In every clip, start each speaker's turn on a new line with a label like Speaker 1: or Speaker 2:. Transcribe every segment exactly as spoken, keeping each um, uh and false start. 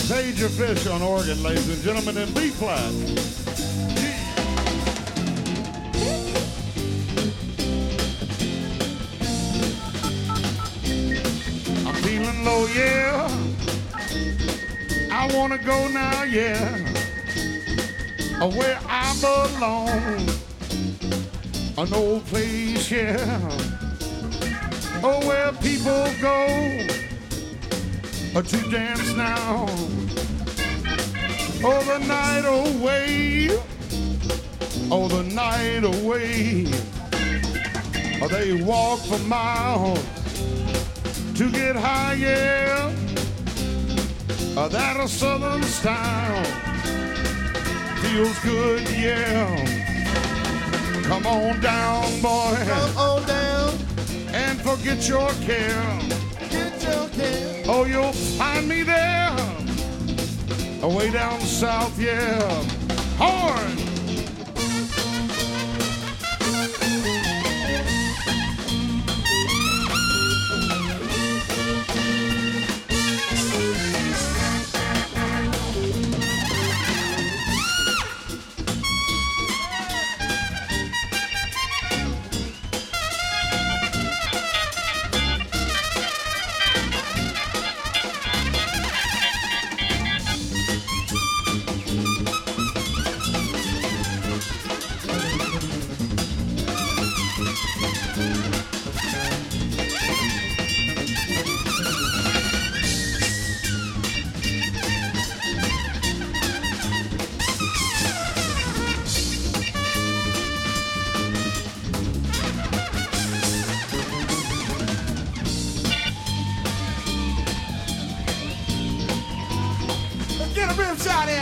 Speaker 1: Major Fish on organ, ladies and gentlemen, in B flat. I'm feeling low, yeah. I wanna go now, yeah. Where I belong, an old place, yeah. Oh, where people go to dance now. Oh, the night away, oh, the night away. They walk for miles to get high, yeah. That a southern style feels good, yeah. Come on down, boy.
Speaker 2: Come on down
Speaker 1: and forget your care.
Speaker 2: Get your care.
Speaker 1: Oh, you'll find me there, way down south, yeah. Horn.
Speaker 2: Get a rim shot here.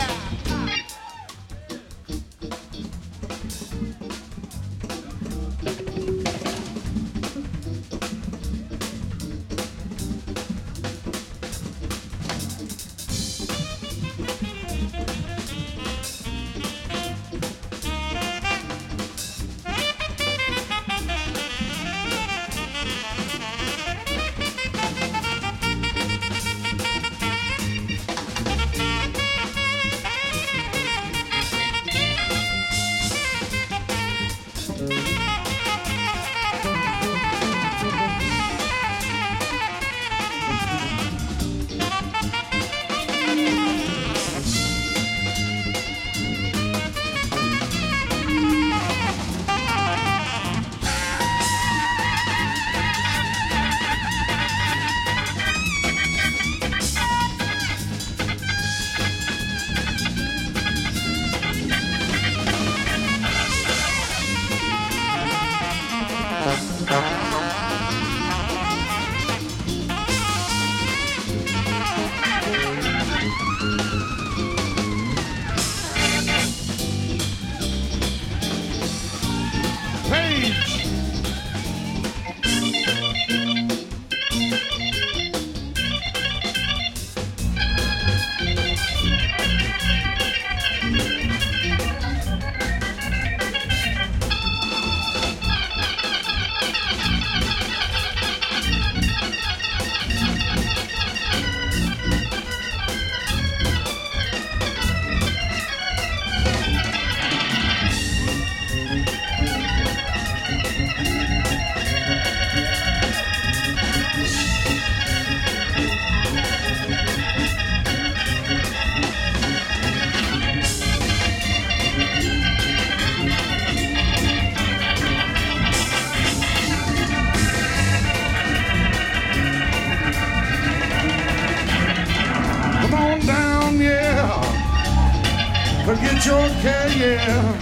Speaker 2: Forget your care, yeah.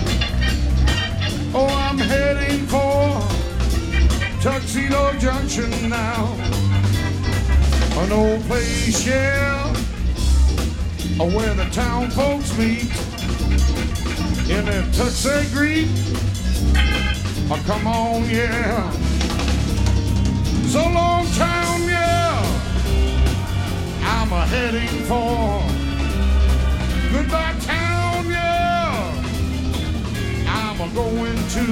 Speaker 2: Oh, I'm heading for Tuxedo Junction now. An old place, yeah, where the town folks meet in their Tuxedo greet. Oh, come on, yeah. So long town, yeah, I'm a heading for. Goodbye town, yeah, I'm a going to.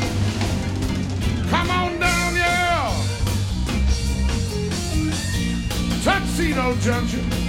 Speaker 2: Come on down, yeah, Tuxedo Junction.